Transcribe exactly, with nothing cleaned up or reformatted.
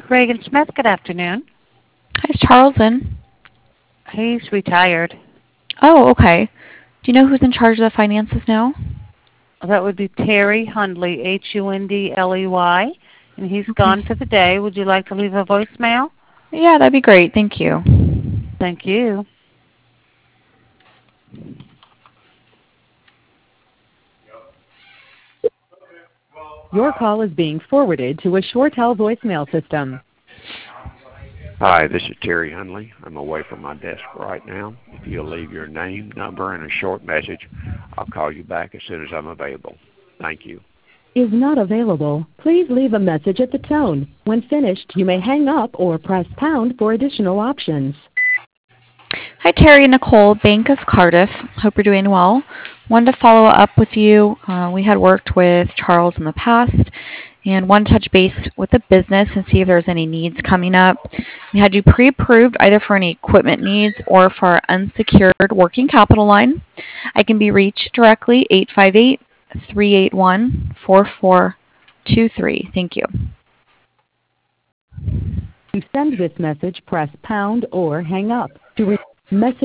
Reagan Smith, good afternoon. Hi, is Charles in? He's retired. Oh, okay. Do you know who's in charge of the finances now? That would be Terry Hundley, H U N D L E Y, and he's Okay. gone for the day. Would you like to leave a voicemail? Yeah, that'd be great. Thank you. Thank you. Your call is being forwarded to a ShoreTel voicemail system. Hi, this is Terry Hundley. I'm away from my desk right now. If you'll leave your name, number, and a short message, I'll call you back as soon as I'm available. Thank you. Is not available. Please leave a message at the tone. When finished, you may hang up or press pound for additional options. Hi, Terry, Nicole, Bank of Cardiff. Hope you're doing well. Wanted to follow up with you. Uh, we had worked with Charles in the past and wanted to touch base with the business and see if there's any needs coming up. We had you pre-approved either for any equipment needs or for our unsecured working capital line. I can be reached directly, eight five eight, three eight one, four four two three. Thank you. To send this message, press pound or hang up. To re- message